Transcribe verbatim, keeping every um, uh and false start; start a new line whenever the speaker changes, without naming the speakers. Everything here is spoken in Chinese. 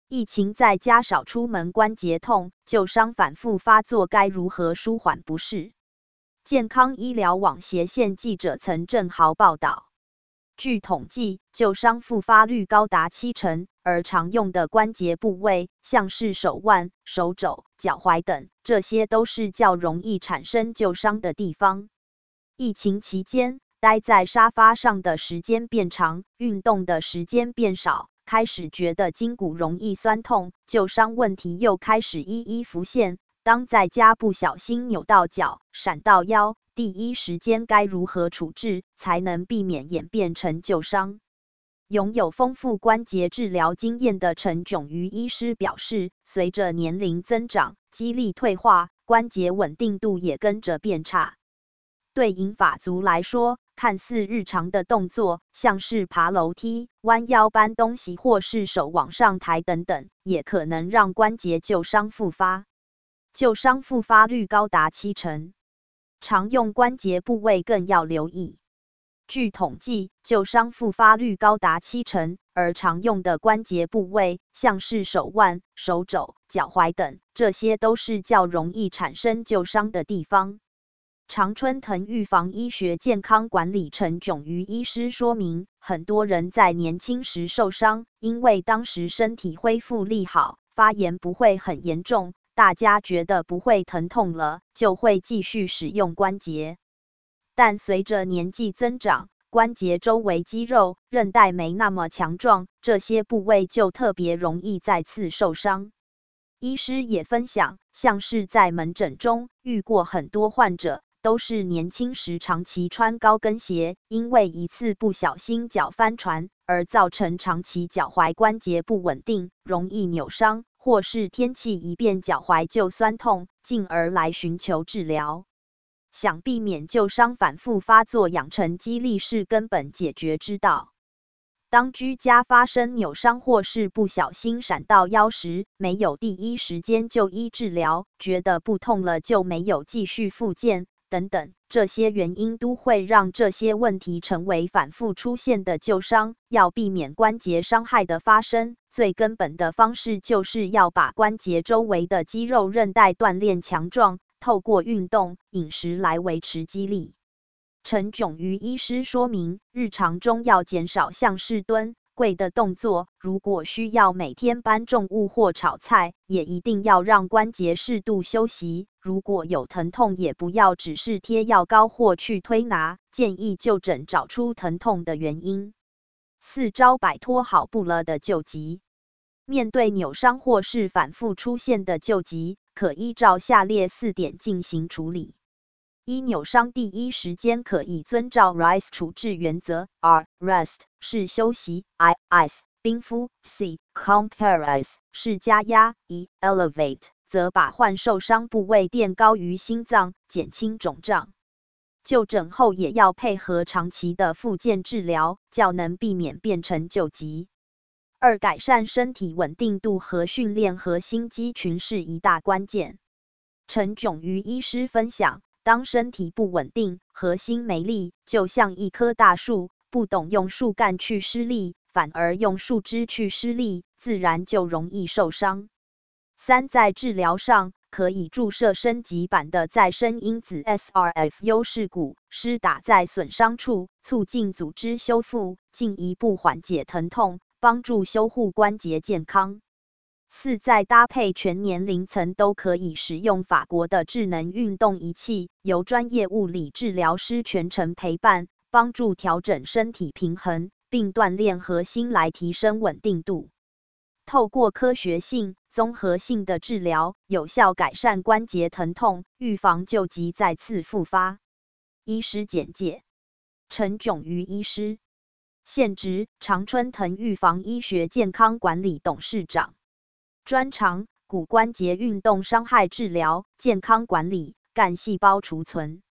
疫情在家少出门，关节痛、旧伤反复发作，该如何舒缓不适？健康医疗网斜线记者曾正豪报道，据统计，旧伤复发率高达七成，而常用的关节部位，像是手腕、手肘、脚踝等，这些都是较容易产生旧伤的地方。疫情期间，待在沙发上的时间变长，运动的时间变少，开始觉得筋骨容易酸痛，旧伤问题又开始一一浮现。当在家不小心扭到脚、闪到腰，第一时间该如何处置，才能避免演变成旧伤？拥有丰富关节治疗经验的陈炯瑜医师表示，随着年龄增长，肌力退化，关节稳定度也跟着变差。对银发族来说，看似日常的动作，像是爬楼梯、弯腰搬东西或是手往上抬等等，也可能让关节旧伤复发。旧伤复发率高达七成，常用关节部位更要留意。据统计，旧伤复发率高达七成，而常用的关节部位，像是手腕、手肘、脚踝等，这些都是较容易产生旧伤的地方。常春藤预防医学健康管理陈炯瑜医师说明，很多人在年轻时受伤，因为当时身体恢复力好，发炎不会很严重，大家觉得不会疼痛了，就会继续使用关节。但随着年纪增长，关节周围肌肉、韧带没那么强壮，这些部位就特别容易再次受伤。医师也分享，像是在门诊中遇过很多患者，都是年轻时长期穿高跟鞋，因为一次不小心脚翻船，而造成长期脚踝关节不稳定，容易扭伤，或是天气一变脚踝就酸痛，进而来寻求治疗。想避免旧伤反复发作，养成肌力是根本解决之道。当居家发生扭伤或是不小心闪到腰时，没有第一时间就医治疗，觉得不痛了就没有继续复健等等，这些原因都会让这些问题成为反复出现的旧伤。要避免关节伤害的发生，最根本的方式就是要把关节周围的肌肉韧带锻炼强壮，透过运动、饮食来维持肌力。陈炯瑜医师说明，日常中要减少像是蹲、跪的动作，如果需要每天搬重物或炒菜，也一定要让关节适度休息。如果有疼痛，也不要只是贴药膏或去推拿，建议就诊找出疼痛的原因。四招摆脱好不了的旧疾。面对扭伤或是反复出现的旧疾，可依照下列四点进行处理。一、扭伤第一时间可以遵照 R I C E 处置原则 ：R rest 是休息 ，I ice 冰敷 ，C compress 是加压 ，E elevate 则把患受伤部位垫高于心脏，减轻肿胀。就诊后也要配合长期的复健治疗，较能避免变成旧疾。二、改善身体稳定度和训练核心肌群是一大关键。陈炯瑜医师分享，当身体不稳定，核心没力，就像一棵大树，不懂用树干去施力，反而用树枝去施力，自然就容易受伤。三、在治疗上，可以注射升级版的再生因子 S R F 优势骨，施打在损伤处，促进组织修复，进一步缓解疼痛，帮助修护关节健康。四、再搭配全年龄层都可以使用法国的智能运动仪器，由专业物理治疗师全程陪伴，帮助调整身体平衡，并锻炼核心来提升稳定度。透过科学性、综合性的治疗，有效改善关节疼痛，预防旧疾再次复发。医师简介：陈炯瑜医师，现职常春藤预防医学健康管理董事长，专长骨关节运动伤害治疗、健康管理、干细胞储存。